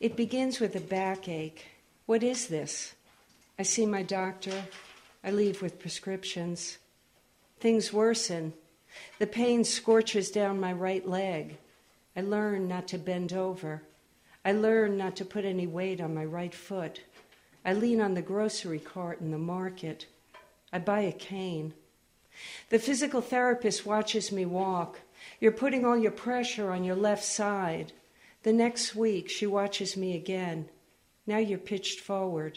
It begins with a backache. What is this? I see my doctor. I leave with prescriptions. Things worsen. The pain scorches down my right leg. I learn not to bend over. I learn not to put any weight on my right foot. I lean on the grocery cart in the market. I buy a cane. The physical therapist watches me walk. You're putting all your pressure on your left side. The next week, she watches me again. Now you're pitched forward.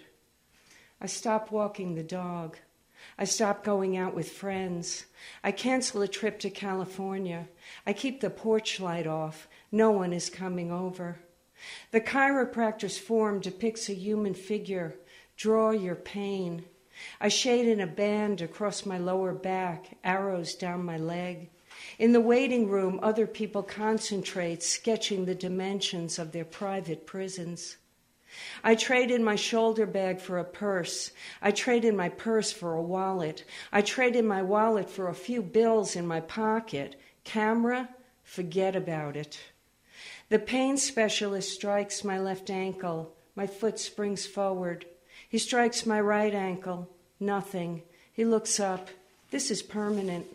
I stop walking the dog. I stop going out with friends. I cancel a trip to California. I keep the porch light off. No one is coming over. The chiropractor's form depicts a human figure. Draw your pain. I shade in a band across my lower back, arrows down my leg. In the waiting room, other people concentrate, sketching the dimensions of their private prisons. I trade in my shoulder bag for a purse. I trade in my purse for a wallet. I trade in my wallet for a few bills in my pocket. Camera? Forget about it. The pain specialist strikes my left ankle. My foot springs forward. He strikes my right ankle. Nothing. He looks up. This is permanent.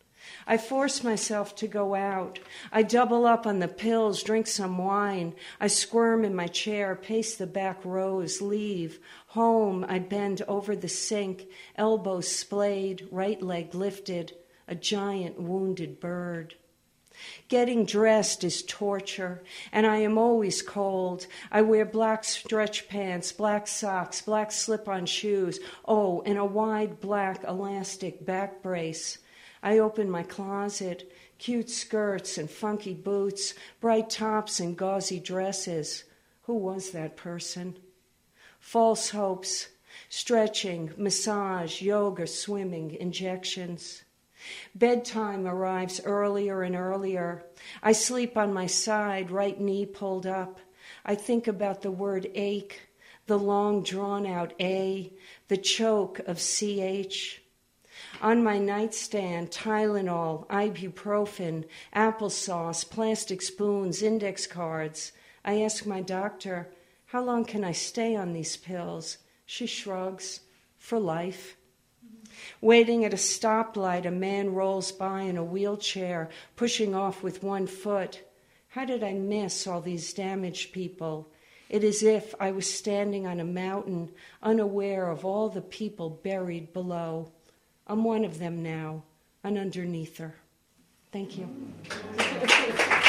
I force myself to go out. I double up on the pills, drink some wine. I squirm in my chair, pace the back rows, leave. Home, I bend over the sink, elbows splayed, right leg lifted, a giant wounded bird. Getting dressed is torture, and I am always cold. I wear black stretch pants, black socks, black slip-on shoes, and a wide black elastic back brace. I open my closet, cute skirts and funky boots, bright tops and gauzy dresses. Who was that person? False hopes, stretching, massage, yoga, swimming, injections. Bedtime arrives earlier and earlier. I sleep on my side, right knee pulled up. I think about the word ache, the long drawn-out A, the choke of CH. On my nightstand, Tylenol, ibuprofen, applesauce, plastic spoons, index cards. I ask my doctor, how long can I stay on these pills? She shrugs, for life. Waiting at a stoplight, a man rolls by in a wheelchair, pushing off with one foot. How did I miss all these damaged people? It is as if I was standing on a mountain, unaware of all the people buried below. I'm one of them now, an underneather. Thank you.